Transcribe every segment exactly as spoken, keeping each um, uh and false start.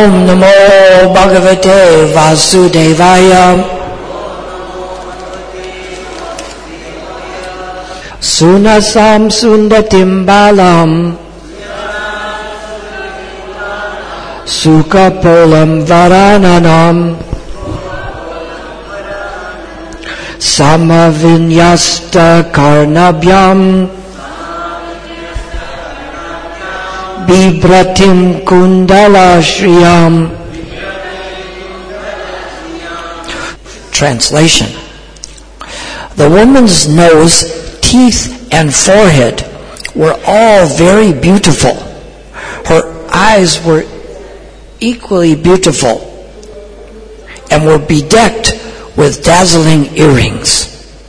Om Namo Bhagavate Vasudevaya. Sunasam Sundatim Balam Sukapolam Varananam Samavinyasta Karnabhyam Bibratim Kundalashriyam. Translation. The woman's nose, teeth, and forehead were all very beautiful. Her eyes were equally beautiful and were bedecked with dazzling earrings.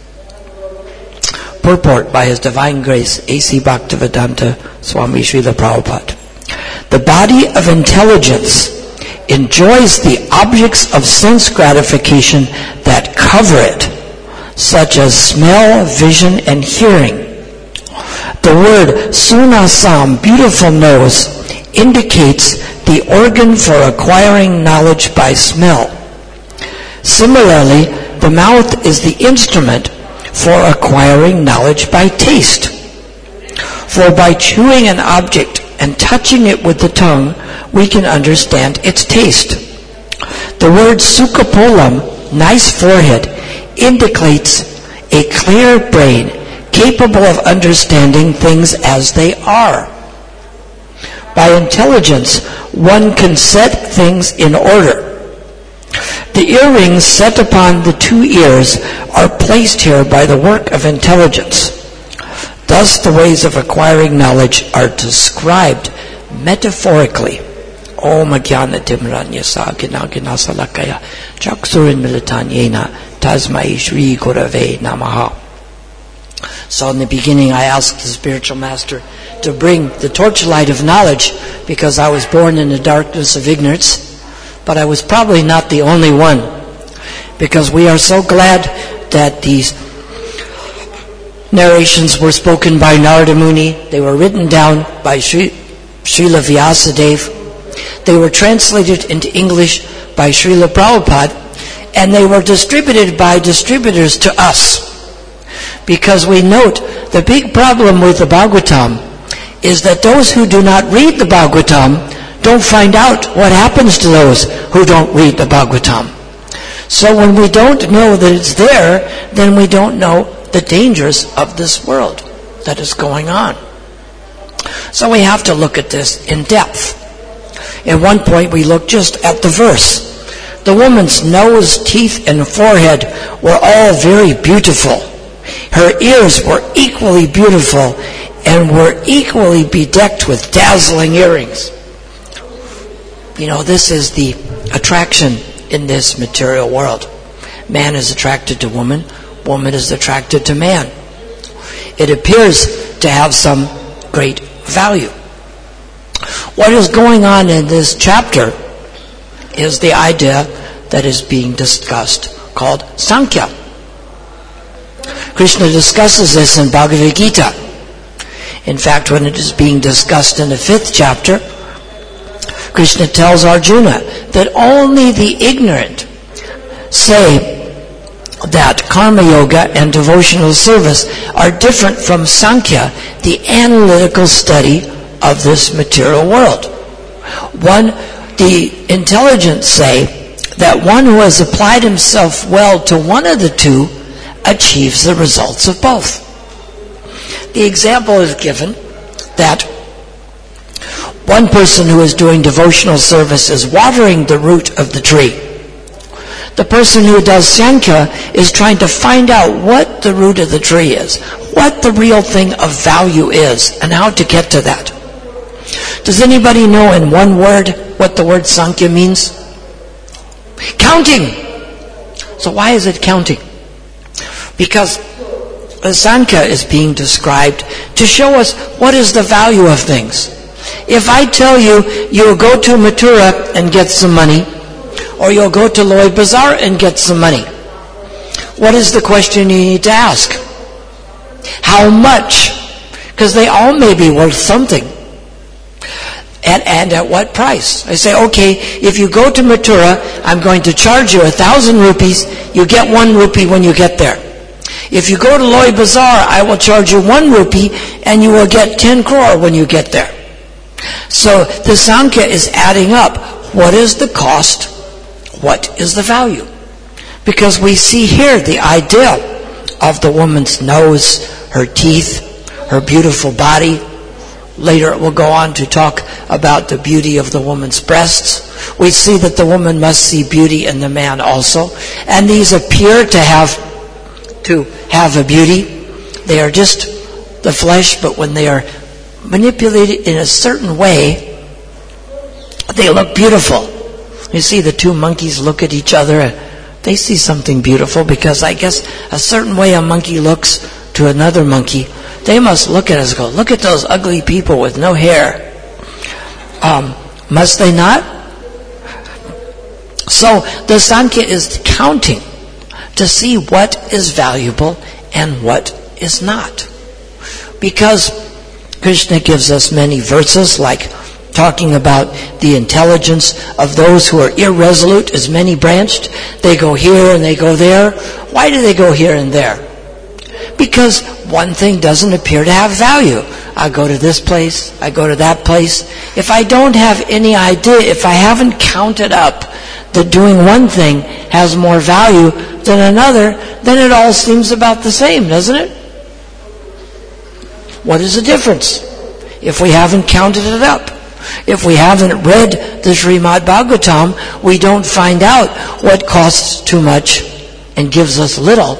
Purport by His Divine Grace, A C Bhaktivedanta Swami Srila Prabhupada. The body of intelligence enjoys the objects of sense gratification that cover it, such as smell, vision, and hearing. The word sunasam, beautiful nose, indicates the organ for acquiring knowledge by smell. Similarly, the mouth is the instrument for acquiring knowledge by taste. For by chewing an object and touching it with the tongue, we can understand its taste. The word sukapolam, nice forehead, indicates a clear brain capable of understanding things as they are. By intelligence, one can set things in order. The earrings set upon the two ears are placed here by the work of intelligence. Thus, the ways of acquiring knowledge are described metaphorically. Om Jnana Timranyasa Gnana Salakaya Chaksurin Militanyena Tasmai Shri Gurave Namaha. So in the beginning I asked the spiritual master to bring the torchlight of knowledge because I was born in the darkness of ignorance. But I was probably not the only one, because we are so glad that these narrations were spoken by Narada Muni. They were written down by Sri, Srila Vyasadeva. They were translated into English by Srila Prabhupada, and they were distributed by distributors to us. Because we note the big problem with the Bhagavatam is that those who do not read the Bhagavatam don't find out what happens to those who don't read the Bhagavatam. So when we don't know that it's there, then we don't know the dangers of this world that is going on. So we have to look at this in depth. At one point we looked just at the verse. The woman's nose, teeth, and forehead were all very beautiful. Her ears were equally beautiful and were equally bedecked with dazzling earrings. You know, this is the attraction in this material world. Man is attracted to woman. Woman is attracted to man. It appears to have some great value. What is going on in this chapter is the idea that is being discussed called Sankhya. Krishna discusses this in Bhagavad Gita. In fact, when it is being discussed in the fifth chapter, Krishna tells Arjuna that only the ignorant say that karma yoga and devotional service are different from Sankhya, the analytical study of this material world. One, the intelligent say that one who has applied himself well to one of the two achieves the results of both. The example is given that one person who is doing devotional service is watering the root of the tree. The person who does Sankhya is trying to find out what the root of the tree is, what the real thing of value is, and how to get to that. Does anybody know in one word what the word Sankhya means? Counting. So why is it counting? Because the Sankhya is being described to show us what is the value of things. If I tell you you'll go to Mathura and get some money, or you'll go to Lloyd Bazaar and get some money, what is the question you need to ask? How much? Because they all may be worth something. And, and at what price? I say, okay, if you go to Mathura, I'm going to charge you a thousand rupees. You get one rupee when you get there. If you go to Loi Bazaar, I will charge you one rupee and you will get ten crore when you get there. So the Sankhya is adding up. What is the cost? What is the value? Because we see here the ideal of the woman's nose, her teeth, her beautiful body. Later it will go on to talk about the beauty of the woman's breasts. We see that the woman must see beauty in the man also. And these appear to have to have a beauty. They are just the flesh, but when they are manipulated in a certain way, they look beautiful. You see the two monkeys look at each other and they see something beautiful, because I guess a certain way a monkey looks to another monkey, they must look at us and go, look at those ugly people with no hair. Um, must they not? So the Sankhya is counting to see what is valuable and what is not. Because Krishna gives us many verses like talking about the intelligence of those who are irresolute is many-branched. They go here and they go there. Why do they go here and there? Because one thing doesn't appear to have value. I go to this place, I go to that place. If I don't have any idea, if I haven't counted up that doing one thing has more value than another, then it all seems about the same, doesn't it? What is the difference? If we haven't counted it up, if we haven't read the Srimad Bhagavatam, we don't find out what costs too much and gives us little,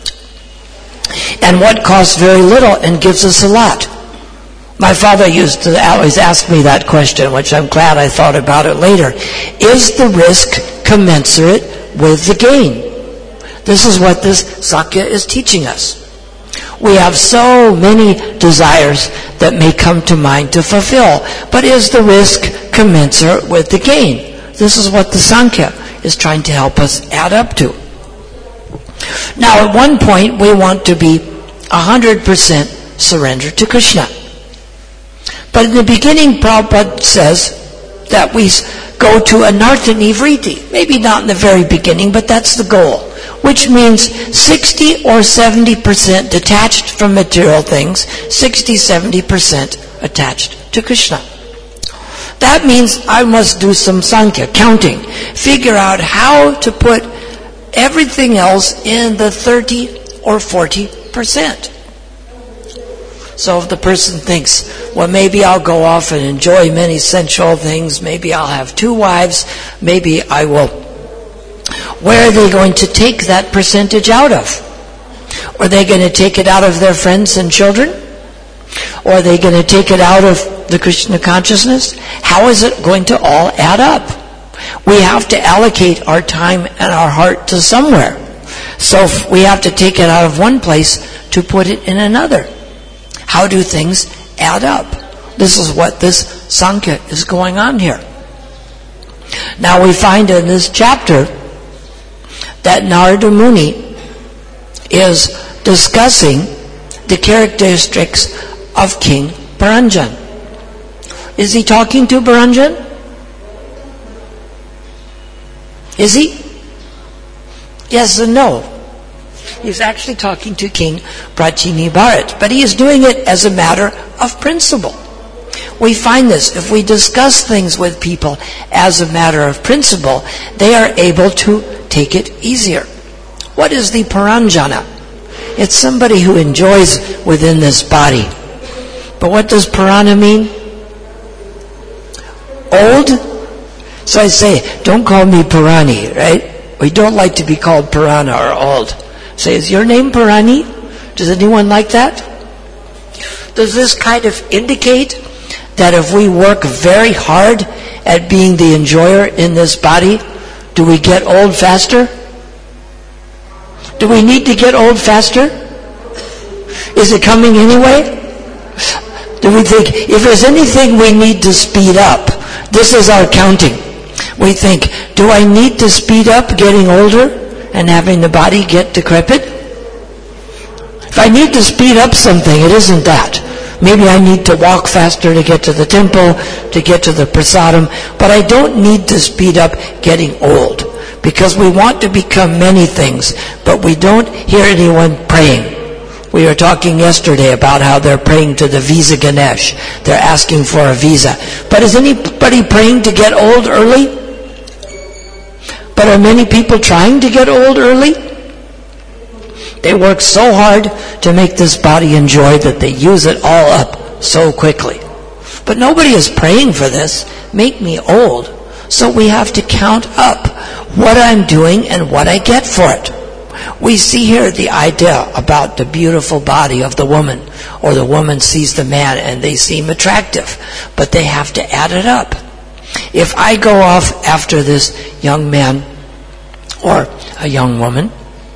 and what costs very little and gives us a lot. My father used to always ask me that question, which I'm glad I thought about it later. Is the risk commensurate with the gain? This is what this Sankhya is teaching us. We have so many desires that may come to mind to fulfill, but is the risk commensurate with the gain? This is what the Sankhya is trying to help us add up to. Now, at one point, we want to be one hundred percent surrendered to Krishna. But in the beginning, Prabhupada says that we go to anartha nivriti. Maybe not in the very beginning, but that's the goal. Which means sixty or seventy percent detached from material things, sixty to seventy percent attached to Krishna. That means I must do some Sankhya, counting, figure out how to put everything else in the thirty or forty percent. So if the person thinks, well, maybe I'll go off and enjoy many sensual things, maybe I'll have two wives, maybe I will, where are they going to take that percentage out of? Are they going to take it out of their friends and children? Or are they going to take it out of the Krishna consciousness? How is it going to all add up? We have to allocate our time and our heart to somewhere. So if we have to take it out of one place to put it in another. How do things add up? This is what this Sankhya is going on here. Now we find in this chapter that Narada Muni is discussing the characteristics of King Puranjan. Is he talking to Puranjan? Is he? Yes and no. He's actually talking to King Prachini Bharat, but he is doing it as a matter of principle. We find this. If we discuss things with people as a matter of principle, they are able to take it easier. What is the Puranjana? It's somebody who enjoys within this body. But what does Purana mean? Old? So I say, don't call me Purani, right? We don't like to be called Purana or old. Say, is your name Purani? Does anyone like that? Does this kind of indicate that if we work very hard at being the enjoyer in this body, do we get old faster? Do we need to get old faster? Is it coming anyway? Do we think, if there's anything we need to speed up, this is our counting. We think, do I need to speed up getting older and having the body get decrepit? If I need to speed up something, it isn't that. Maybe I need to walk faster to get to the temple, to get to the prasadam, but I don't need to speed up getting old, because we want to become many things, but we don't hear anyone praying. We were talking yesterday about how they're praying to the Visa Ganesh. They're asking for a visa. But is anybody praying to get old early? But are many people trying to get old early? They work so hard to make this body enjoy that they use it all up so quickly. But nobody is praying for this. Make me old. So we have to count up what I'm doing and what I get for it. We see here the idea about the beautiful body of the woman, or the woman sees the man and they seem attractive, but they have to add it up. If I go off after this young man or a young woman,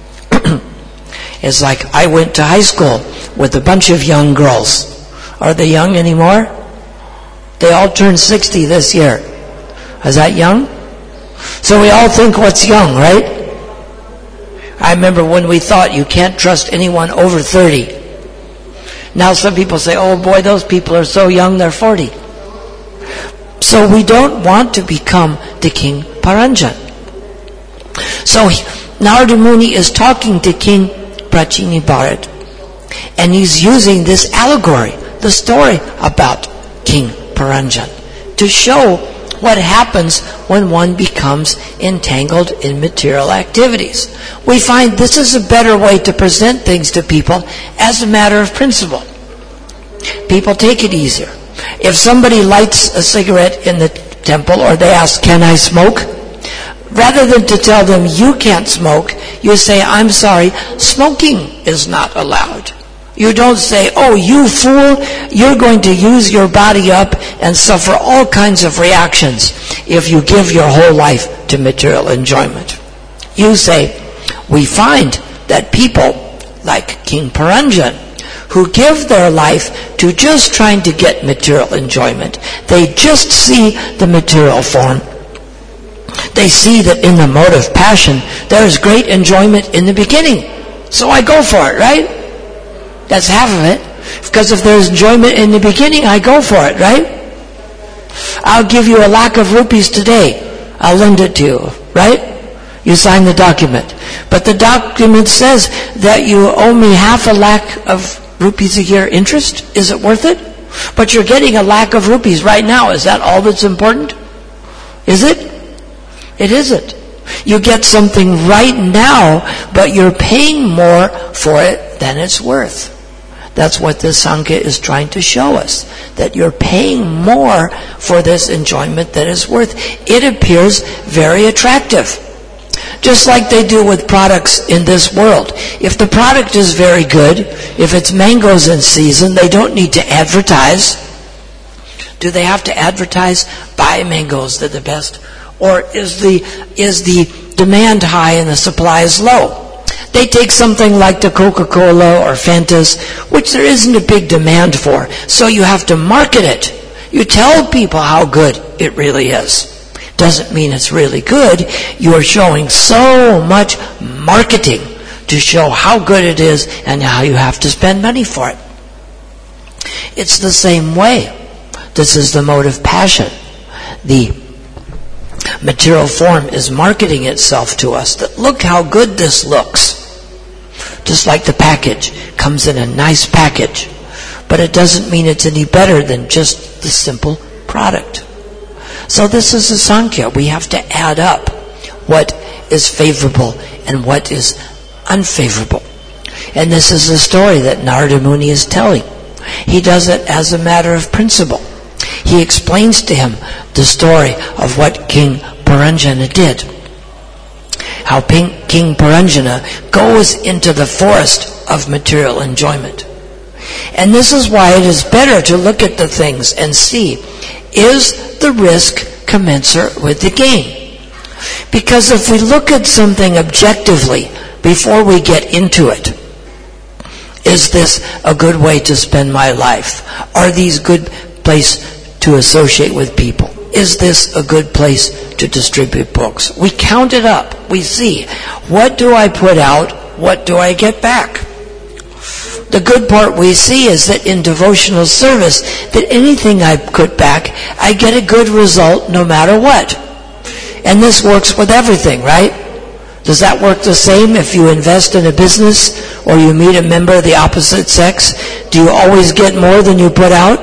it's like I went to high school with a bunch of young girls. Are they young anymore? They all turned sixty this year. Is that young? So we all think what's young, right? I remember when we thought you can't trust anyone over thirty. Now some people say, oh boy, those people are so young, they're forty. So we don't want to become the King Paranjan. So Narada Muni is talking to King Prachini Bharat, and he's using this allegory, the story about King Paranjan, to show what happens when one becomes entangled in material activities. We find this is a better way to present things to people as a matter of principle. People take it easier. If somebody lights a cigarette in the temple, or they ask, can I smoke? Rather than to tell them you can't smoke, you say, I'm sorry, smoking is not allowed. You don't say, oh, you fool, you're going to use your body up and suffer all kinds of reactions if you give your whole life to material enjoyment. You say, we find that people like King Paranjan, who give their life to just trying to get material enjoyment, they just see the material form. They see that in the mode of passion, there is great enjoyment in the beginning. So I go for it, right? That's half of it. Because if there's enjoyment in the beginning, I go for it, right? I'll give you a lakh of rupees today. I'll lend it to you, right? You sign the document. But the document says that you owe me half a lakh of rupees a year interest. Is it worth it? But you're getting a lakh of rupees right now. Is that all that's important? Is it? It isn't. You get something right now, but you're paying more for it than it's worth. That's what this Sankhya is trying to show us, that you're paying more for this enjoyment than it's worth. It appears very attractive. Just like they do with products in this world. If the product is very good, if it's mangoes in season, they don't need to advertise. Do they have to advertise, buy mangoes, they're the best? Or is the is the demand high and the supply is low? They take something like the Coca-Cola or Fantas, which there isn't a big demand for, so you have to market it. You tell people how good it really is. Doesn't mean it's really good. You are showing so much marketing to show how good it is and how you have to spend money for it. It's the same way. This is the mode of passion. The material form is marketing itself to us, that look how good this looks. Just like the package comes in a nice package, but it doesn't mean it's any better than just the simple product. So this is a Sankhya. We have to add up what is favorable and what is unfavorable. And this is the story that Narada Muni is telling. He does it as a matter of principle. He explains to him the story of what King Paranjana did. How King Paranjana goes into the forest of material enjoyment. And this is why it is better to look at the things and see, is the risk commensurate with the gain? Because if we look at something objectively before we get into it, is this a good way to spend my life? Are these good places to associate with people? Is this a good place to distribute books? We count it up. We see, what do I put out? What do I get back? The good part we see is that in devotional service, that anything I put back, I get a good result no matter what. And this works with everything, right? Does that work the same if you invest in a business or you meet a member of the opposite sex? Do you always get more than you put out?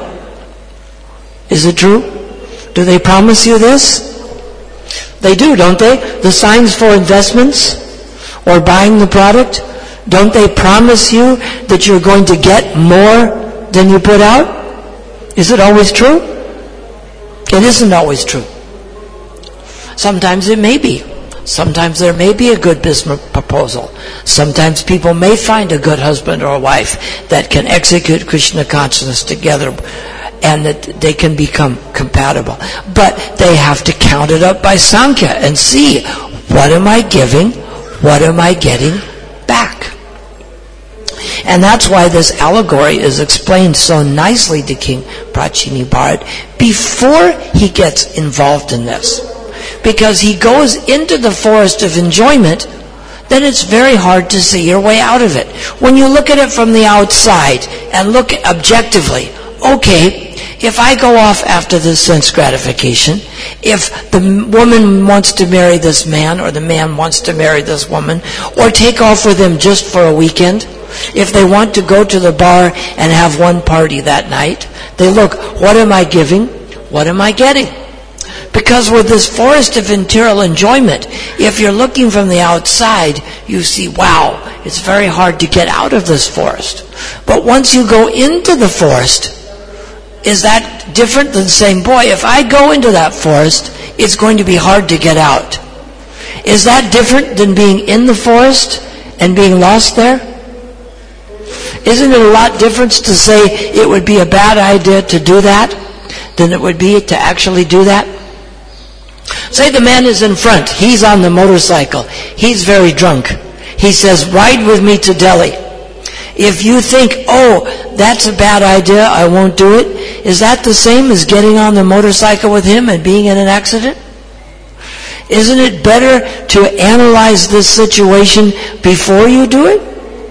Is it true? Do they promise you this? They do, don't they? The signs for investments or buying the product, don't they promise you that you're going to get more than you put out? Is it always true? It isn't always true. Sometimes it may be. Sometimes there may be a good business proposal. Sometimes people may find a good husband or a wife that can execute Krishna consciousness together and that they can become compatible. But they have to count it up by Sankhya and see, what am I giving? What am I getting back? And that's why this allegory is explained so nicely to King Prachini Bharat before he gets involved in this. Because he goes into the forest of enjoyment, then it's very hard to see your way out of it. When you look at it from the outside and look objectively, okay, if I go off after this sense gratification, if the woman wants to marry this man or the man wants to marry this woman, or take off with him just for a weekend, if they want to go to the bar and have one party that night, they look, what am I giving? What am I getting? Because with this forest of material enjoyment, if you're looking from the outside, you see, wow, it's very hard to get out of this forest. But once you go into the forest, is that different than saying, boy, if I go into that forest, it's going to be hard to get out? Is that different than being in the forest and being lost there? Isn't it a lot different to say it would be a bad idea to do that than it would be to actually do that? Say the man is in front. He's on the motorcycle. He's very drunk. He says, ride with me to Delhi. If you think, oh, that's a bad idea, I won't do it, is that the same as getting on the motorcycle with him and being in an accident? Isn't it better to analyze this situation before you do it?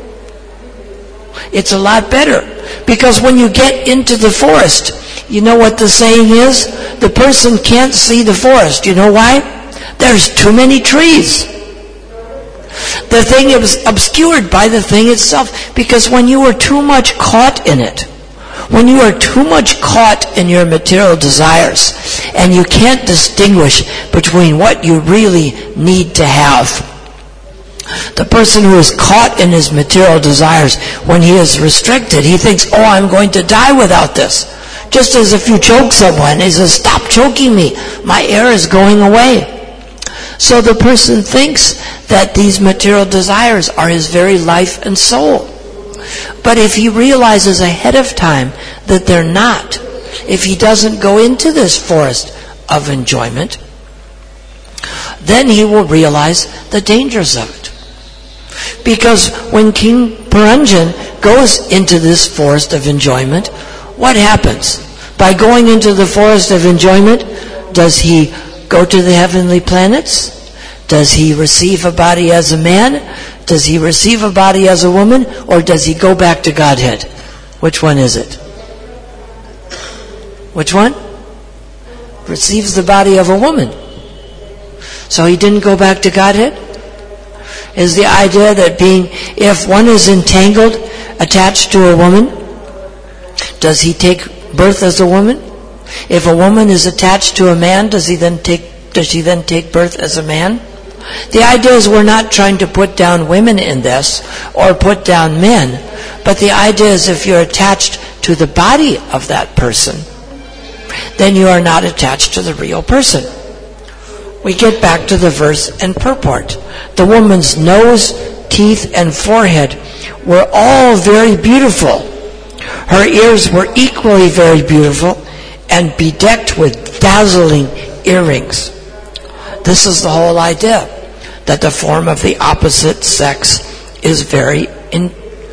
It's a lot better. Because when you get into the forest, you know what the saying is? The person can't see the forest. You know why? There's too many trees. The thing is obscured by the thing itself. Because when you are too much caught in it, when you are too much caught in your material desires, and you can't distinguish between what you really need to have, the person who is caught in his material desires, when he is restricted, he thinks, oh, I'm going to die without this. Just as if you choke someone, he says, stop choking me, my air is going away. So the person thinks that these material desires are his very life and soul. But if he realizes ahead of time that they're not, if he doesn't go into this forest of enjoyment, then he will realize the dangers of it. Because when King Puranjan goes into this forest of enjoyment, what happens? By going into the forest of enjoyment, does he go to the heavenly planets? Does he receive a body as a man? Does he receive a body as a woman? Or does he go back to Godhead? Which one is it? Which one? Receives the body of a woman. So he didn't go back to Godhead? Is the idea that being, if one is entangled, attached to a woman, does he take birth as a woman? If a woman is attached to a man, does he then take, does she then take birth as a man? The idea is we're not trying to put down women in this or put down men, but the idea is if you're attached to the body of that person, then you are not attached to the real person. We get back to the verse and purport. The woman's nose, teeth, and forehead were all very beautiful. Her ears were equally very beautiful and bedecked with dazzling earrings. This is the whole idea, that the form of the opposite sex is very in,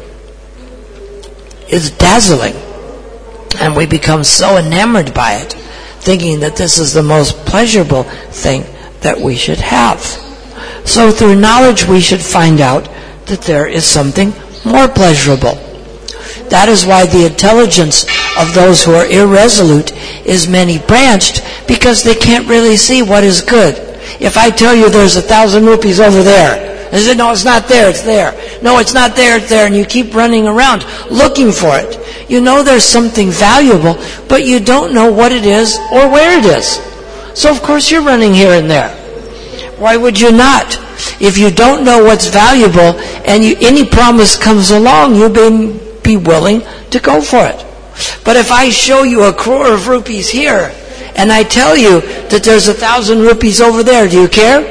is dazzling, and we become so enamored by it, thinking that this is the most pleasurable thing that we should have. So through knowledge we should find out that there is something more pleasurable. that is why the intelligence of those who are irresolute is many-branched, because they can't really see what is good. If I tell you there's a thousand rupees over there, I said, no, it's not there, it's there. No, it's not there, it's there. And you keep running around looking for it. You know there's something valuable, but you don't know what it is or where it is. So of course you're running here and there. Why would you not? If you don't know what's valuable and you, any promise comes along, you may be willing to go for it. But if I show you a crore of rupees here and I tell you that there's a thousand rupees over there, do you care?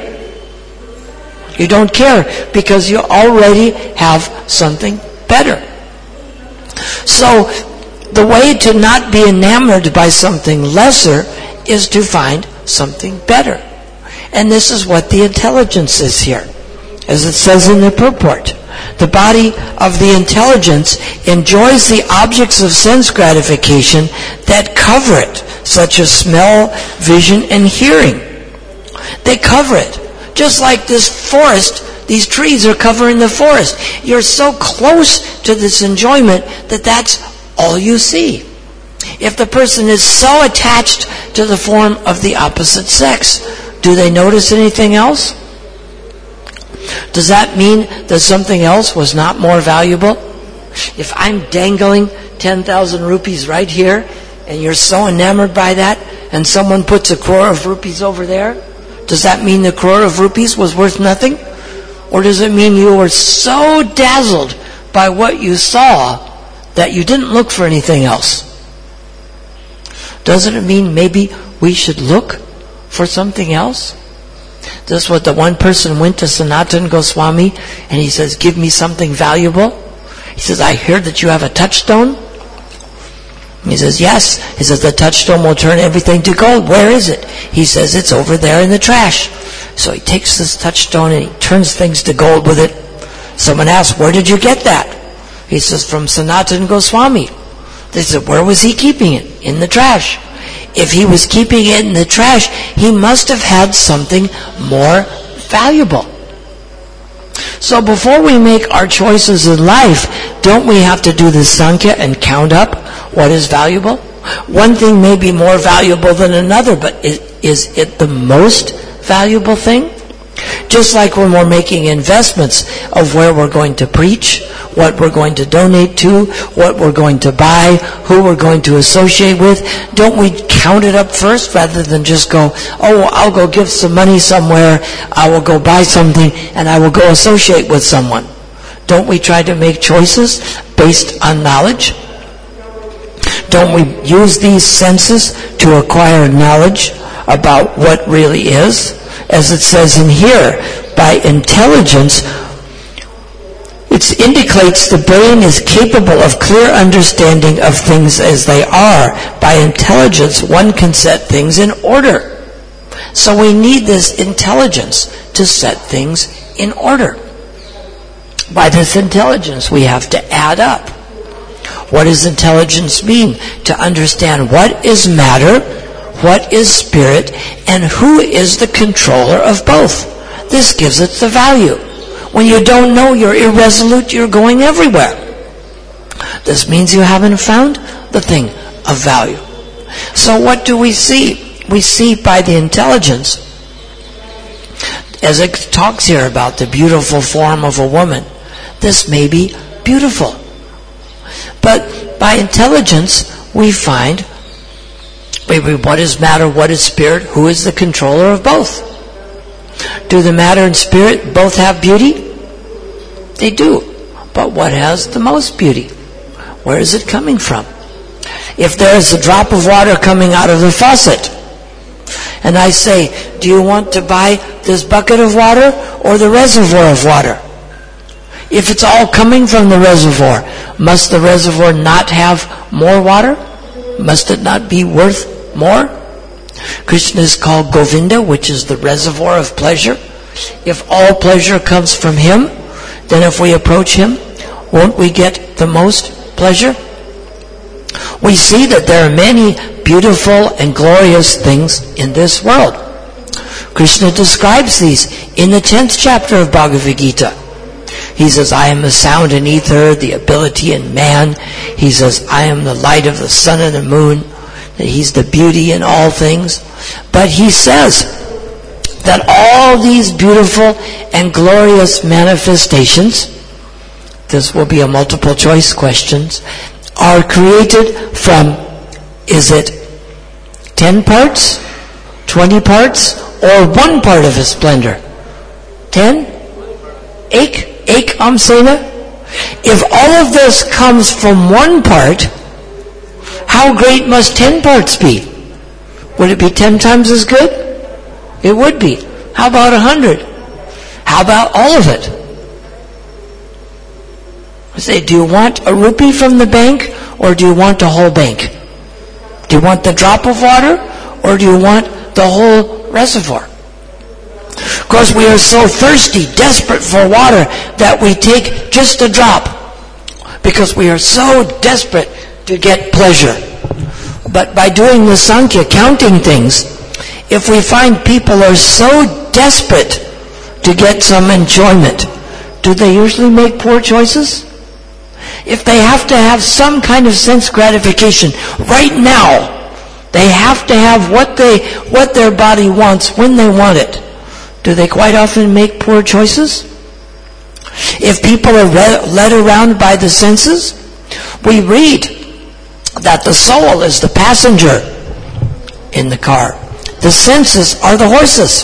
You don't care because you already have something better. So the way to not be enamored by something lesser is to find something better. And this is what the intelligence is here. As it says in the purport, the body of the intelligence enjoys the objects of sense gratification that cover it, such as smell, vision, and hearing. They cover it. Just like this forest, these trees are covering the forest. You're so close to this enjoyment that that's all you see. If the person is so attached to the form of the opposite sex, do they notice anything else? Does that mean that something else was not more valuable? If I'm dangling ten thousand rupees right here, and you're so enamored by that, and someone puts a crore of rupees over there, does that mean the crore of rupees was worth nothing? Or does it mean you were so dazzled by what you saw that you didn't look for anything else? Doesn't it mean maybe we should look for something else? This is what the one person went to Sanatana Goswami and he says, give me something valuable. He says, I hear that you have a touchstone. He says, yes. He says, the touchstone will turn everything to gold. Where is it? He says, it's over there in the trash. So he takes this touchstone and he turns things to gold with it. Someone asks, where did you get that? He says, from Sanatana Goswami. They said, where was he keeping it? In the trash. If he was keeping it in the trash, he must have had something more valuable. So before we make our choices in life, don't we have to do the Sankhya and count up what is valuable? One thing may be more valuable than another, but is it the most valuable thing? Just like when we're making investments of where we're going to preach, what we're going to donate to, what we're going to buy, who we're going to associate with, don't we count it up first rather than just go, oh, I'll go give some money somewhere, I will go buy something, and I will go associate with someone. Don't we try to make choices based on knowledge? Don't we use these senses to acquire knowledge about what really is? As it says in here, by intelligence, it indicates the brain is capable of clear understanding of things as they are. By intelligence, one can set things in order. So we need this intelligence to set things in order. By this intelligence, we have to add up. What does intelligence mean? To understand what is matter, what is spirit, and who is the controller of both. This gives it the value. When you don't know, you're irresolute, you're going everywhere. This means you haven't found the thing of value. So what do we see? We see by the intelligence, as it talks here about the beautiful form of a woman, this may be beautiful. But by intelligence, we find maybe what is matter, what is spirit, who is the controller of both. Do the matter and spirit both have beauty? They do. But what has the most beauty? Where is it coming from? If there is a drop of water coming out of the faucet, and I say, do you want to buy this bucket of water or the reservoir of water? If it's all coming from the reservoir, must the reservoir not have more water? Must it not be worth more? Krishna is called Govinda, which is the reservoir of pleasure. If all pleasure comes from him, then if we approach him, won't we get the most pleasure? We see that there are many beautiful and glorious things in this world. Krishna describes these in the tenth chapter of Bhagavad Gita. He says, I am the sound in ether, the ability in man. He says, I am the light of the sun and the moon. That he's the beauty in all things. But he says that all these beautiful and glorious manifestations, this will be a multiple choice questions, are created from, is it ten parts, twenty parts, or one part of his splendor? Ten? Ek? Ek Amsena? If all of this comes from one part, how great must ten parts be? Would it be ten times as good? It would be. How about a hundred? How about all of it? I say, do you want a rupee from the bank, or do you want the whole bank? Do you want the drop of water, or do you want the whole reservoir? Of course, we are so thirsty, desperate for water, that we take just a drop, because we are so desperate to get pleasure. But by doing the Sankhya, counting things, if we find people are so desperate to get some enjoyment, do they usually make poor choices? If they have to have some kind of sense gratification right now, they have to have what they what their body wants when they want it, do they quite often make poor choices? If people are led around by the senses, we read that the soul is the passenger in the car. The senses are the horses.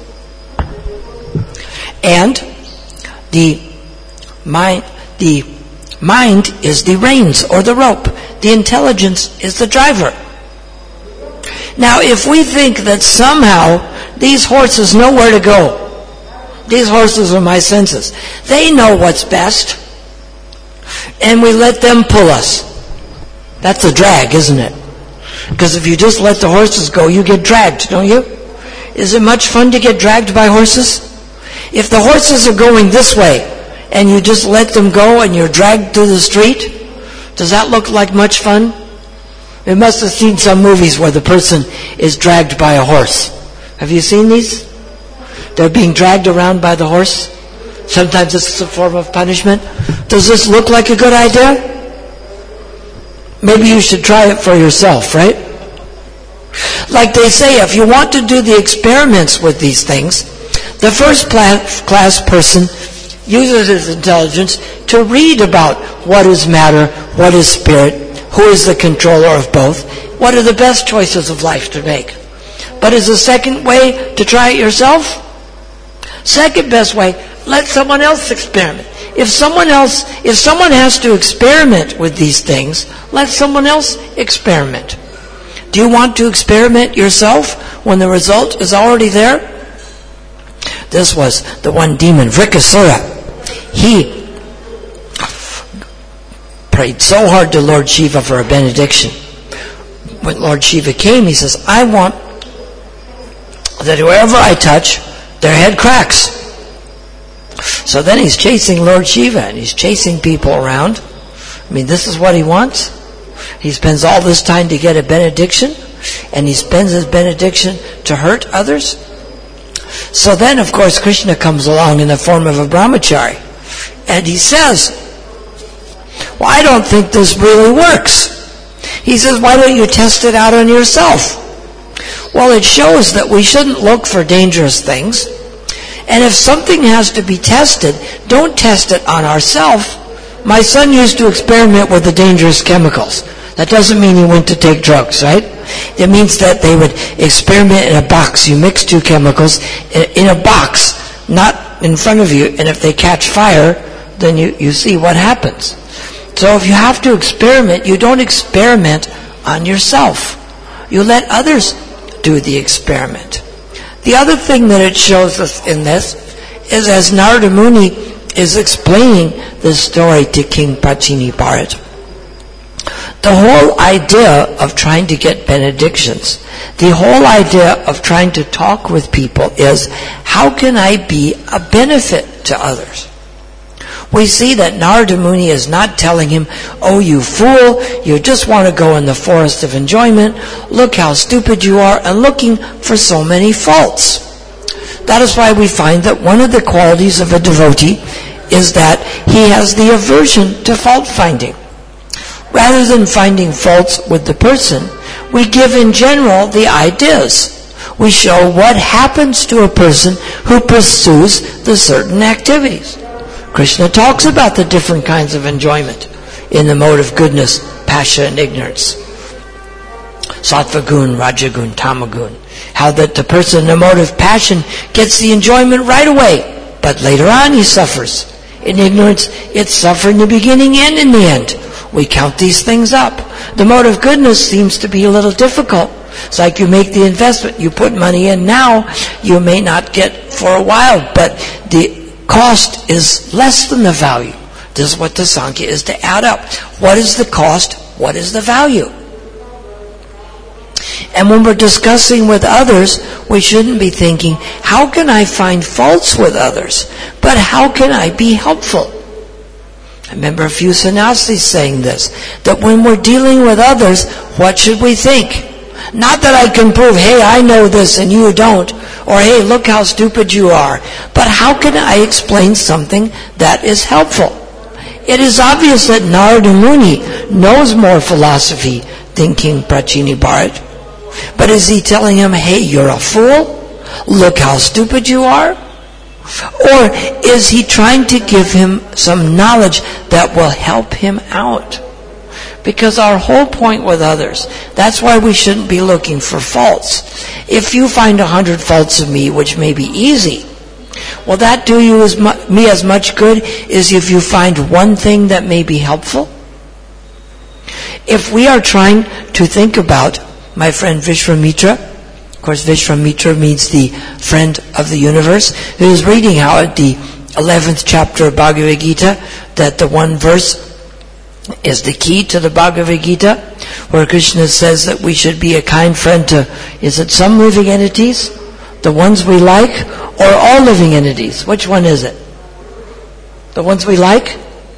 And the mind, the mind is the reins or the rope. The intelligence is the driver. Now, if we think that somehow these horses know where to go, these horses are my senses, they know what's best, and we let them pull us, that's a drag, isn't it? Because if you just let the horses go, you get dragged, don't you? Is it much fun to get dragged by horses? If the horses are going this way, and you just let them go and you're dragged through the street, does that look like much fun? You must have seen some movies where the person is dragged by a horse. Have you seen these? They're being dragged around by the horse. Sometimes it's a form of punishment. Does this look like a good idea? Maybe you should try it for yourself, right? Like they say, if you want to do the experiments with these things, the first class person uses his intelligence to read about what is matter, what is spirit, who is the controller of both, what are the best choices of life to make. But is the second way to try it yourself? Second best way, let someone else experiment. If someone else, if someone has to experiment with these things, let someone else experiment. Do you want to experiment yourself when the result is already there? This was the one demon, Vrikasura. He prayed so hard to Lord Shiva for a benediction. When Lord Shiva came, he says, I want that whoever I touch, their head cracks. So then he's chasing Lord Shiva, and he's chasing people around. I mean, this is what he wants. He spends all this time to get a benediction, and he spends his benediction to hurt others. So then, of course, Krishna comes along in the form of a brahmachari, and he says, well, I don't think this really works. He says, why don't you test it out on yourself? Well, it shows that we shouldn't look for dangerous things. And if something has to be tested, don't test it on ourselves. My son used to experiment with the dangerous chemicals. That doesn't mean he went to take drugs, right? It means that they would experiment in a box. You mix two chemicals in a box, not in front of you. And if they catch fire, then you, you see what happens. So if you have to experiment, you don't experiment on yourself. You let others do the experiment. The other thing that it shows us in this is as Narada Muni is explaining this story to King Prachini Bharat, the whole idea of trying to get benedictions, the whole idea of trying to talk with people is, how can I be a benefit to others? We see that Narada Muni is not telling him, oh, you fool, you just want to go in the forest of enjoyment, look how stupid you are, and looking for so many faults. That is why we find that one of the qualities of a devotee is that he has the aversion to fault finding. Rather than finding faults with the person, we give in general the ideas. We show what happens to a person who pursues the certain activities. Krishna talks about the different kinds of enjoyment in the mode of goodness, passion, and ignorance. Sattva gun, rajagun, tamagun. How that the person in the mode of passion gets the enjoyment right away, but later on he suffers. In ignorance, it's suffer in the beginning and in the end. We count these things up. The mode of goodness seems to be a little difficult. It's like you make the investment, you put money in now, you may not get for a while, but the cost is less than the value. This is what the Sankhya is to add up. What is the cost? What is the value? And when we're discussing with others, we shouldn't be thinking, how can I find faults with others? But how can I be helpful? I remember a few sannyasis saying this, that when we're dealing with others, what should we think? Not that I can prove, hey, I know this and you don't, or hey, look how stupid you are. But how can I explain something that is helpful? It is obvious that Narada Muni knows more philosophy than King Prachini Bharat. But is he telling him, hey, you're a fool? Look how stupid you are? Or is he trying to give him some knowledge that will help him out? Because our whole point with others, that's why we shouldn't be looking for faults. If you find a hundred faults of me, which may be easy, will that do you as mu- me as much good as if you find one thing that may be helpful? If we are trying to think about my friend Vishwamitra, of course Vishwamitra means the friend of the universe, who is reading how at the eleventh chapter of Bhagavad Gita, that the one verse is the key to the Bhagavad Gita, where Krishna says that we should be a kind friend to, is it some living entities? The ones we like, or all living entities? Which one is it? The ones we like?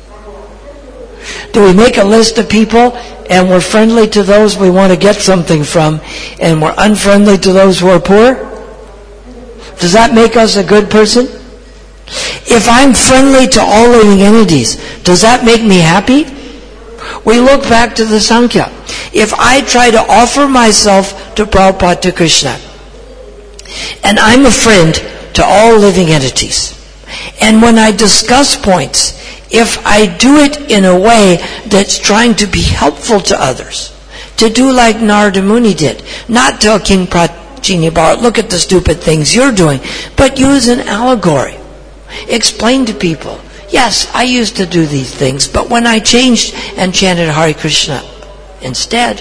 Do we make a list of people and we're friendly to those we want to get something from, and we're unfriendly to those who are poor? Does that make us a good person? If I'm friendly to all living entities, does that make me happy? We look back to the Sankhya. If I try to offer myself to Prabhupada, to Krishna, and I'm a friend to all living entities, and when I discuss points, if I do it in a way that's trying to be helpful to others, to do like Narada Muni did, not tell King Prachini Bharat, look at the stupid things you're doing, but use an allegory. Explain to people, yes, I used to do these things, but when I changed and chanted Hare Krishna instead,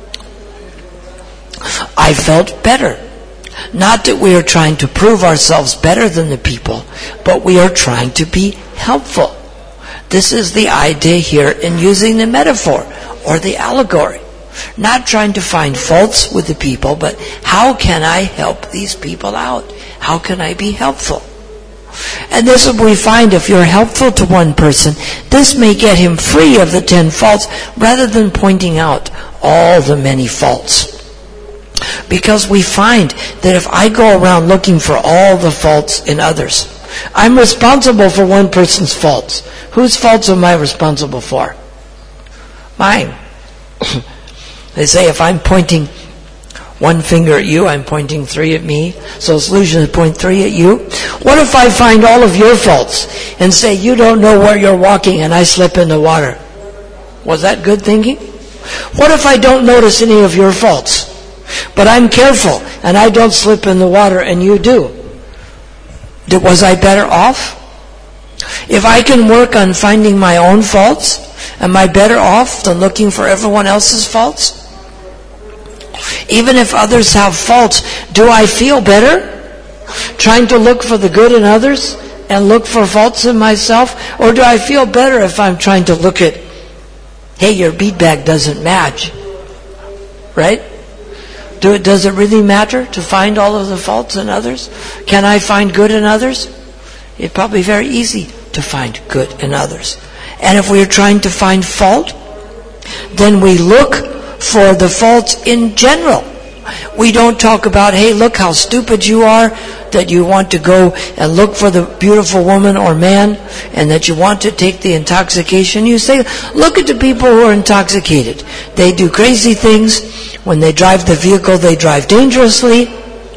I felt better. Not that we are trying to prove ourselves better than the people, but we are trying to be helpful. This is the idea here in using the metaphor or the allegory. Not trying to find faults with the people, but how can I help these people out? How can I be helpful? And this is what we find, if you're helpful to one person, this may get him free of the ten faults rather than pointing out all the many faults. Because we find that if I go around looking for all the faults in others, I'm responsible for one person's faults. Whose faults am I responsible for? Mine. They say if I'm pointing one finger at you, I'm pointing three at me. So the solution is point three at you. What if I find all of your faults and say you don't know where you're walking and I slip in the water? Was that good thinking? What if I don't notice any of your faults, but I'm careful and I don't slip in the water and you do? Was I better off? If I can work on finding my own faults, am I better off than looking for everyone else's faults? Even if others have faults, do I feel better trying to look for the good in others and look for faults in myself? Or do I feel better if I'm trying to look at, hey, your bead bag doesn't match, right? Do it, does it really matter to find all of the faults in others? Can I find good in others? It's probably very easy to find good in others. And if we are trying to find fault, then we look for the faults in general. We don't talk about, hey, look how stupid you are, that you want to go and look for the beautiful woman or man, and that you want to take the intoxication. You say, look at the people who are intoxicated. They do crazy things. When they drive the vehicle, they drive dangerously.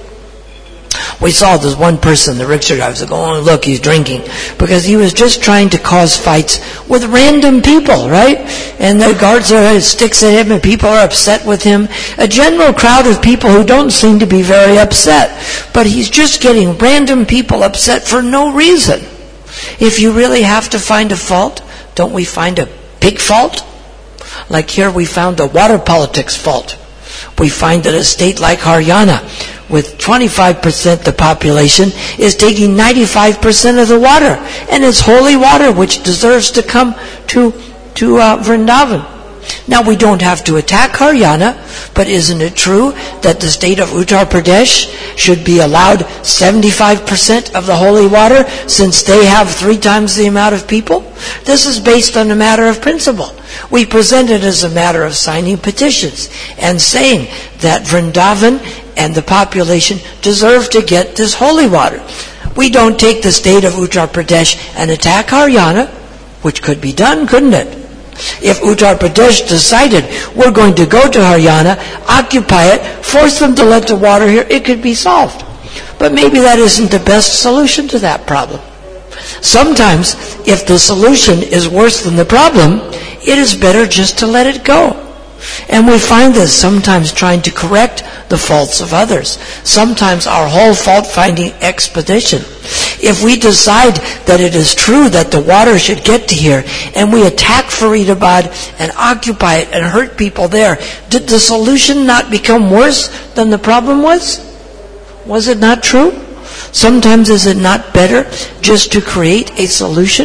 We saw this one person, the rickshaw driver, go, oh, look, he's drinking. Because he was just trying to cause fights with random people, right? And the guards are sticks at him and people are upset with him. A general crowd of people who don't seem to be very upset. But he's just getting random people upset for no reason. If you really have to find a fault, don't we find a big fault? Like here we found the water politics fault. We find that a state like Haryana, with twenty-five percent the population, is taking ninety-five percent of the water. And it's holy water which deserves to come to, to uh, Vrindavan. Now we don't have to attack Haryana, but isn't it true that the state of Uttar Pradesh should be allowed seventy-five percent of the holy water since they have three times the amount of people? This is based on a matter of principle. We present it as a matter of signing petitions and saying that Vrindavan and the population deserve to get this holy water. We don't take the state of Uttar Pradesh and attack Haryana, which could be done, couldn't it? If Uttar Pradesh decided we're going to go to Haryana, occupy it, force them to let the water here, it could be solved. But maybe that isn't the best solution to that problem. Sometimes, if the solution is worse than the problem, it is better just to let it go. And we find this sometimes trying to correct the faults of others. Sometimes our whole fault-finding expedition. If we decide that it is true that the water should get to here, and we attack Faridabad and occupy it and hurt people there, did the solution not become worse than the problem was? Was it not true? Sometimes is it not better just to create a solution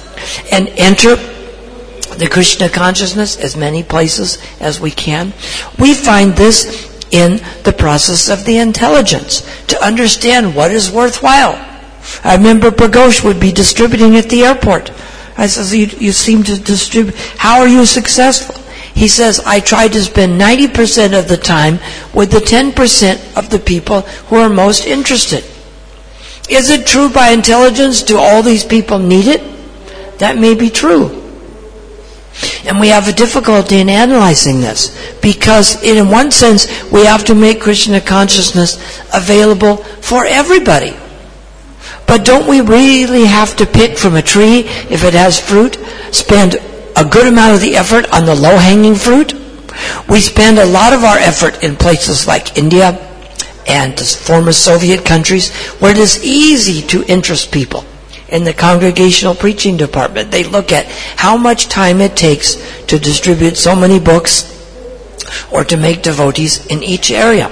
and enter the Krishna consciousness as many places as we can? We find this in the process of the intelligence, to understand what is worthwhile. I remember Pragosh would be distributing at the airport. I says, you, you seem to distribute. How are you successful? He says, I try to spend ninety percent of the time with the ten percent of the people who are most interested. Is it true by intelligence? Do all these people need it? That may be true. And we have a difficulty in analyzing this, because in one sense we have to make Krishna consciousness available for everybody. But don't we really have to pick from a tree if it has fruit, spend a good amount of the effort on the low-hanging fruit? We spend a lot of our effort in places like India and the former Soviet countries where it is easy to interest people. In the congregational preaching department, they look at how much time it takes to distribute so many books or to make devotees in each area.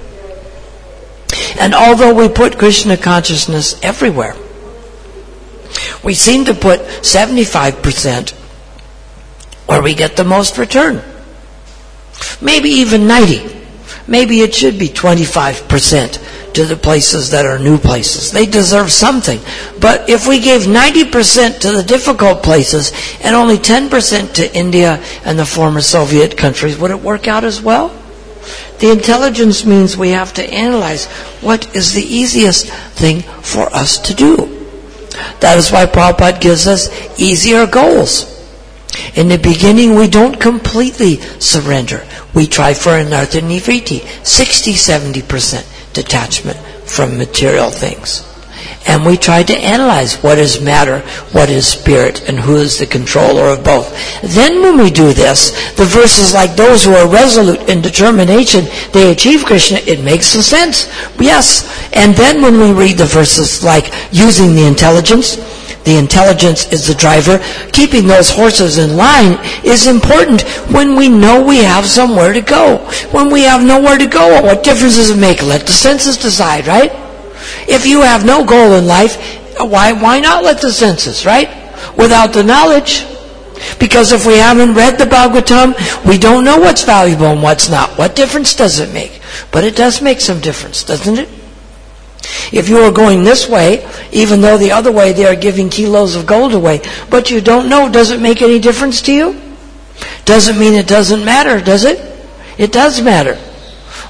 And although we put Krishna consciousness everywhere, we seem to put seventy-five percent where we get the most return. Maybe even ninety. Maybe it should be twenty-five percent to the places that are new places. They deserve something. But if we gave ninety percent to the difficult places and only ten percent to India and the former Soviet countries, would it work out as well? The intelligence means we have to analyze what is the easiest thing for us to do. That is why Prabhupada gives us easier goals. In the beginning, we don't completely surrender. We try for anartha nivriti, sixty to seventy percent detachment from material things. And we try to analyze what is matter, what is spirit, and who is the controller of both. Then when we do this, the verses like those who are resolute in determination, they achieve Krishna, it makes some sense. Yes. And then when we read the verses like using the intelligence, the intelligence is the driver, keeping those horses in line is important when we know we have somewhere to go. When we have nowhere to go, what difference does it make? Let the senses decide, right? If you have no goal in life, why why not let the senses, right? Without the knowledge. Because if we haven't read the Bhagavatam, we don't know what's valuable and what's not. What difference does it make? But it does make some difference, doesn't it? If you are going this way, even though the other way they are giving kilos of gold away, but you don't know, does it make any difference to you? Doesn't mean it doesn't matter, does it? It does matter.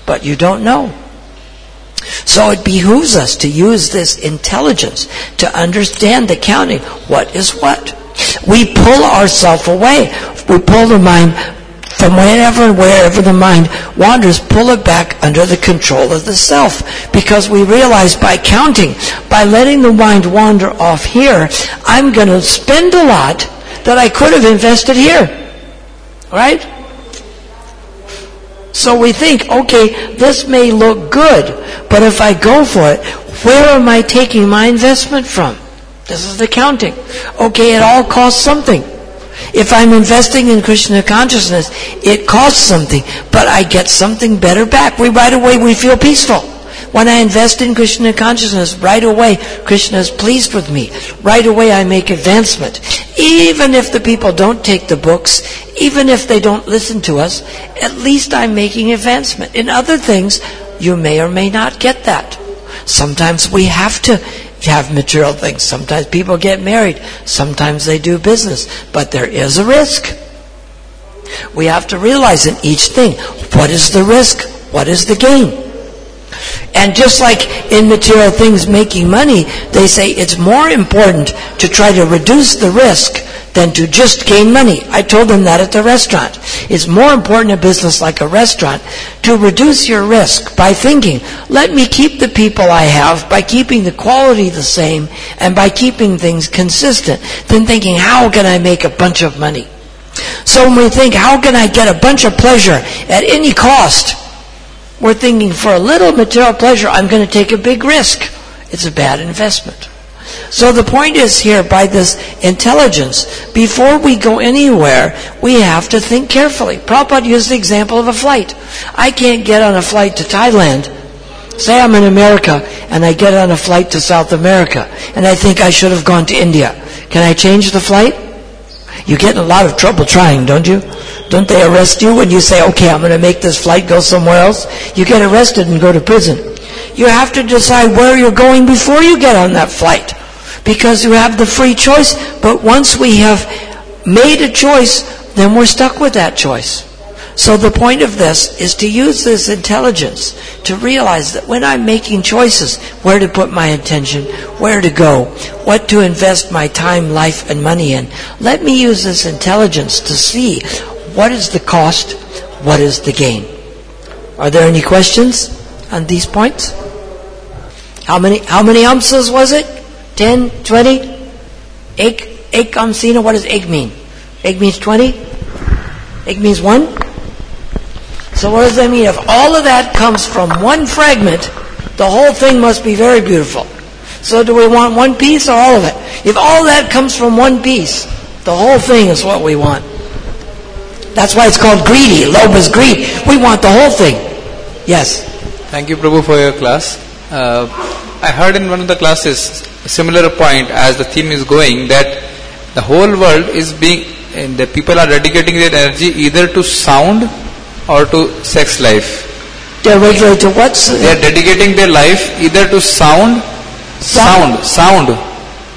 but you don't know. So it behooves us to use this intelligence to understand the counting. What is what? We pull ourselves away. We pull the mind from wherever and wherever the mind wanders, pull it back under the control of the self. Because we realize by counting, by letting the mind wander off here, I'm going to spend a lot that I could have invested here. Right? So we think, okay, this may look good, but if I go for it, where am I taking my investment from? This is the counting. Okay, it all costs something. If I'm investing in Krishna consciousness, it costs something, but I get something better back. We right away, we feel peaceful. When I invest in Krishna consciousness, right away, Krishna is pleased with me. Right away, I make advancement. Even if the people don't take the books, even if they don't listen to us, at least I'm making advancement. In other things, you may or may not get that. Sometimes we have to have material things. Sometimes people get married. Sometimes they do business. But there is a risk. We have to realize in each thing, what is the risk? What is the gain? And just like in material things making money, they say it's more important to try to reduce the risk than to just gain money. I told them that at the restaurant. It's more important in a business like a restaurant to reduce your risk by thinking, let me keep the people I have by keeping the quality the same and by keeping things consistent, than thinking, how can I make a bunch of money? So when we think, how can I get a bunch of pleasure at any cost? We're thinking, for a little material pleasure, I'm going to take a big risk. It's a bad investment. So the point is here, by this intelligence, before we go anywhere, we have to think carefully. Prabhupada used the example of a flight. I can't get on a flight to Thailand. Say I'm in America, and I get on a flight to South America, and I think I should have gone to India. Can I change the flight? You get in a lot of trouble trying, don't you? Don't they arrest you when you say, okay, I'm going to make this flight go somewhere else? You get arrested and go to prison. You have to decide where you're going before you get on that flight, because you have the free choice. But once we have made a choice, then we're stuck with that choice. So the point of this is to use this intelligence to realize that when I'm making choices, where to put my attention, where to go, what to invest my time, life, and money in, let me use this intelligence to see what is the cost, what is the gain. Are there any questions on these points? How many how many amsas was it? Ten? Twenty? Ek, ek amsina, what does ek mean? Ek means twenty? Ek means one? So what does that mean? If all of that comes from one fragment, the whole thing must be very beautiful. So do we want one piece or all of it? If all that comes from one piece, the whole thing is what we want. That's why it's called greedy. Lobe is greed. We want the whole thing. Yes. Thank you, Prabhu, for your class. Uh, I heard in one of the classes a similar point as the theme is going, that the whole world is being, and the people are dedicating their energy either to sound or to sex life. They're dedicated to what? They are dedicating their life either to sound, sound, sound. sound.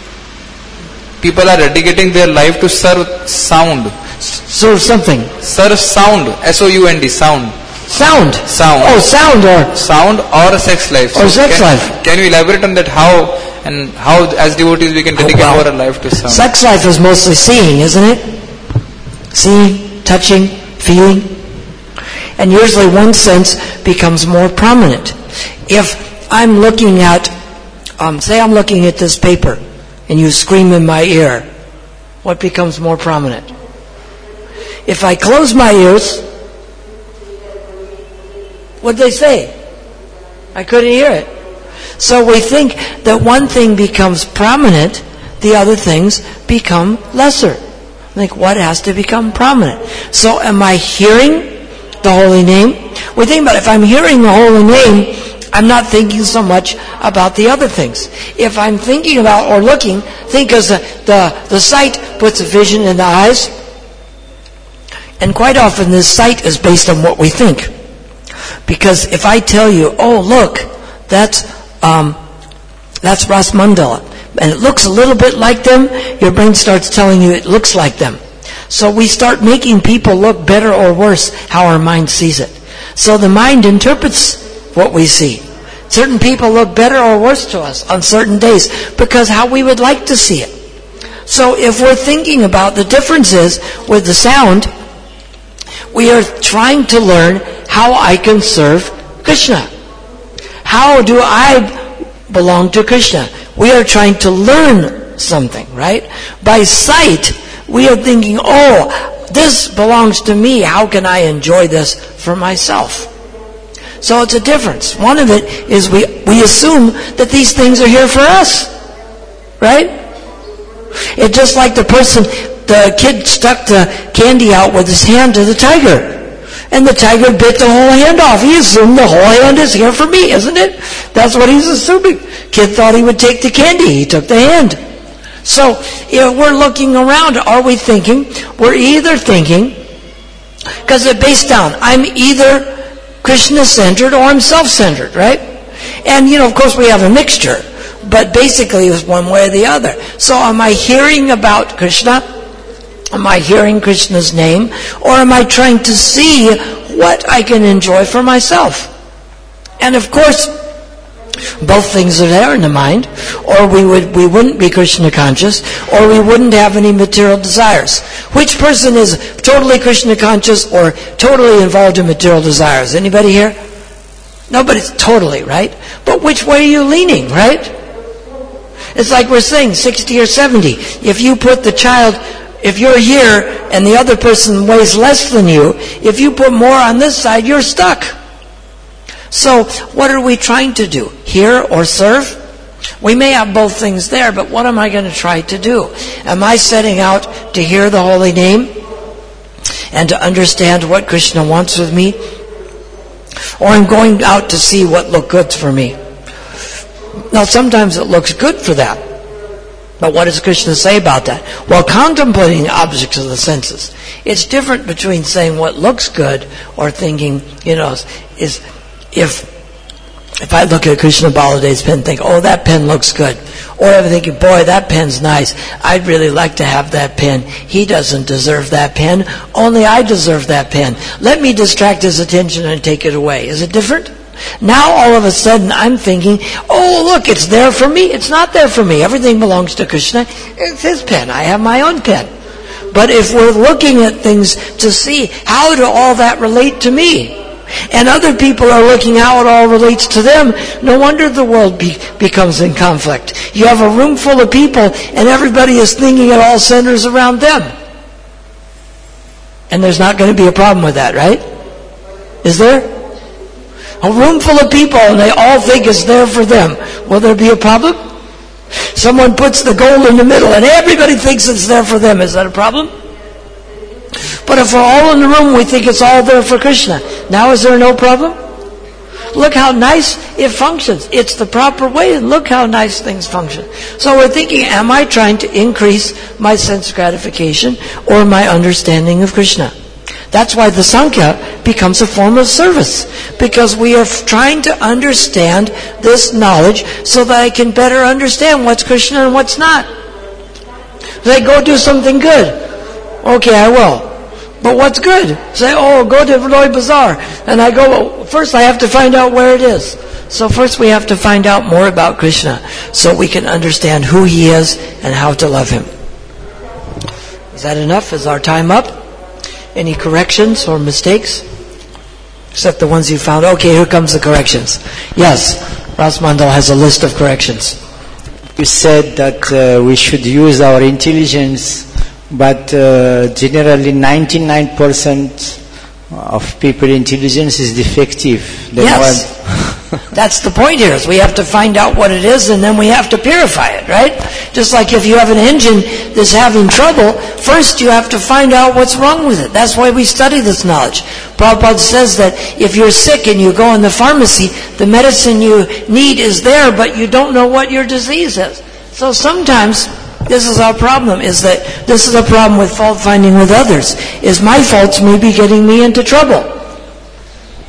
People are dedicating their life to serve sound. Serve something. Serve sound. S O U N D, sound. Sound. Sound. Oh, sound or... Sound or a sex life. Or so sex can, life. Can you elaborate on that, how and how as devotees we can dedicate oh, well, our life to sound? Sex life is mostly seeing, isn't it? Seeing, touching, feeling. And usually one sense becomes more prominent. If I'm looking at, um, say I'm looking at this paper, and you scream in my ear, what becomes more prominent? If I close my ears, what'd they say? I couldn't hear it. So we think that one thing becomes prominent, the other things become lesser. Think what has to become prominent? So am I hearing the holy name? We think about it. If I'm hearing the holy name, I'm not thinking so much about the other things. If I'm thinking about or looking, think as the, the, the sight puts a vision in the eyes. And quite often this sight is based on what we think. Because if I tell you, oh look, that's um, that's Ras Mandala, and it looks a little bit like them, your brain starts telling you it looks like them. So we start making people look better or worse how our mind sees it. So the mind interprets what we see. Certain people look better or worse to us on certain days because how we would like to see it. So if we're thinking about the differences with the sound, we are trying to learn how I can serve Krishna. How do I belong to Krishna? We are trying to learn something, right? By sight, we are thinking, oh, this belongs to me. How can I enjoy this for myself? So it's a difference. One of it is we, we assume that these things are here for us. Right? It's just like the person, the kid stuck the candy out with his hand to the tiger. And the tiger bit the whole hand off. He assumed the whole hand is here for me, isn't it? That's what he's assuming. Kid thought he would take the candy. He took the hand. So if we're looking around, are we thinking? We're either thinking, because it's based down, I'm either Krishna-centered or I'm self-centered, right? And, you know, of course we have a mixture, but basically it's one way or the other. So am I hearing about Krishna? Am I hearing Krishna's name? Or am I trying to see what I can enjoy for myself? And of course, both things are there in the mind, or we would we wouldn't be Krishna conscious, or we wouldn't have any material desires. Which person is totally Krishna conscious or totally involved in material desires? Anybody here? Nobody's totally, right? But which way are you leaning, right? It's like we're saying sixty or seventy. If you put the child, if you're here and the other person weighs less than you, if you put more on this side, you're stuck. So, what are we trying to do? Hear or serve? We may have both things there, but what am I going to try to do? Am I setting out to hear the holy name and to understand what Krishna wants with me? Or I'm going out to see what looks good for me? Now, sometimes it looks good for that. But what does Krishna say about that? Well, contemplating objects of the senses. It's different between saying what looks good or thinking, you know, is... If if I look at Krishna Baladev's pen and think, oh, that pen looks good. Or I'm thinking, boy, that pen's nice. I'd really like to have that pen. He doesn't deserve that pen. Only I deserve that pen. Let me distract his attention and take it away. Is it different? Now all of a sudden I'm thinking, oh, look, it's there for me. It's not there for me. Everything belongs to Krishna. It's his pen. I have my own pen. But if we're looking at things to see, how do all that relate to me? And other people are looking how it all relates to them. No wonder the world be, becomes in conflict. You have a room full of people and everybody is thinking it all centers around them. And there's not going to be a problem with that, right? Is there? A room full of people and they all think it's there for them. Will there be a problem? Someone puts the gold in the middle and everybody thinks it's there for them. Is that a problem? But if we're all in the room, we think it's all there for Krishna. Now is there no problem? Look how nice it functions. It's the proper way, and look how nice things function. So we're thinking, am I trying to increase my sense gratification or my understanding of Krishna? That's why the Sankhya becomes a form of service. Because we are trying to understand this knowledge so that I can better understand what's Krishna and what's not. They go do something good. Okay, I will. But what's good? Say, oh, go to Roy Bazaar. And I go, well, first I have to find out where it is. So first we have to find out more about Krishna so we can understand who He is and how to love Him. Is that enough? Is our time up? Any corrections or mistakes? Except the ones you found. Okay, here comes the corrections. Yes, Ras Mandal has a list of corrections. You said that uh, we should use our intelligence, but uh, generally ninety-nine percent of people intelligence is defective. Then yes. That's the point here, is we have to find out what it is and then we have to purify it, right? Just like if you have an engine that's having trouble, first you have to find out what's wrong with it. That's why we study this knowledge. Prabhupada says that if you're sick and you go in the pharmacy, the medicine you need is there, but you don't know what your disease is. So sometimes this is our problem, is that this is a problem with fault finding with others, is my faults may be getting me into trouble.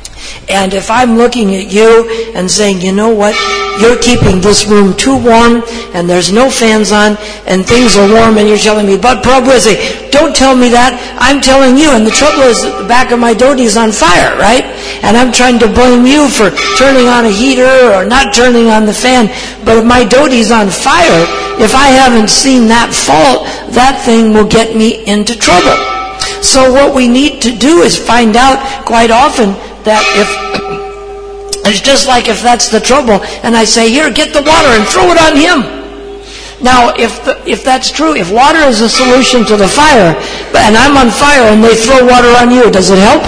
And if I'm looking at you and saying, you know what, you're keeping this room too warm and there's no fans on and things are warm and you're telling me, but Prabhu, I say, don't tell me that. I'm telling you. And the trouble is that the back of my dhoti is on fire, right? And I'm trying to blame you for turning on a heater or not turning on the fan. But if my dhoti is on fire, if I haven't seen that fault, that thing will get me into trouble. So what we need to do is find out quite often that if it's just like if that's the trouble and I say, here, get the water and throw it on him. Now, if the, if that's true, if water is a solution to the fire, and I'm on fire and they throw water on you, does it help?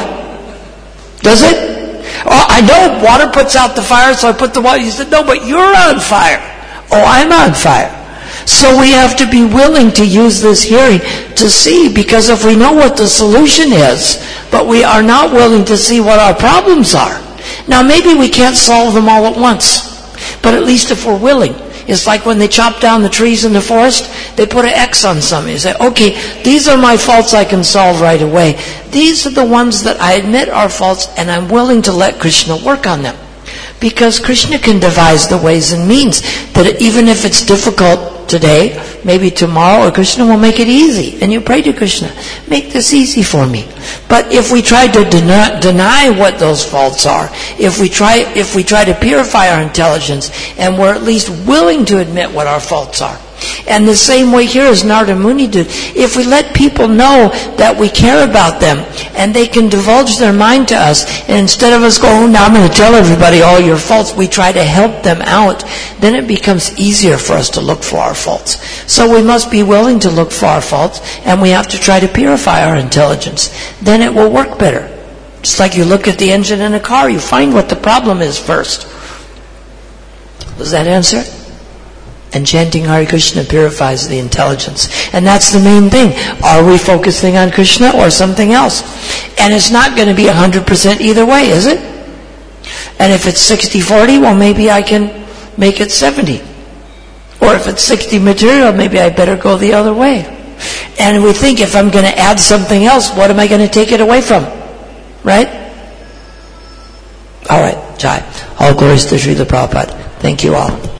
Does it? Oh, I know water puts out the fire, so I put the water. You said, no, but you're on fire. Oh, I'm on fire. So we have to be willing to use this hearing to see, because if we know what the solution is, but we are not willing to see what our problems are. Now maybe we can't solve them all at once, but at least if we're willing. It's like when they chop down the trees in the forest, they put an X on something. You say, okay, these are my faults I can solve right away. These are the ones that I admit are faults, and I'm willing to let Krishna work on them. Because Krishna can devise the ways and means that even if it's difficult today, maybe tomorrow, or Krishna will make it easy. And you pray to Krishna, make this easy for me. But if we try to deny, deny what those faults are, if we try if we try to purify our intelligence, and we're at least willing to admit what our faults are. And the same way here as Narada Muni did. If we let people know that we care about them and they can divulge their mind to us, and instead of us going, oh, now I'm going to tell everybody all your faults, we try to help them out, then it becomes easier for us to look for our faults. So we must be willing to look for our faults, and we have to try to purify our intelligence. Then it will work better. Just like you look at the engine in a car, you find what the problem is first. Does that answer it? And chanting Hare Krishna purifies the intelligence. And that's the main thing. Are we focusing on Krishna or something else? And it's not going to be one hundred percent either way, is it? And if it's sixty forty, well, maybe I can make it seventy. Or if it's sixty material, maybe I better go the other way. And we think, if I'm going to add something else, what am I going to take it away from? Right? All right, Jai. All glories to Srila Prabhupada. Thank you all.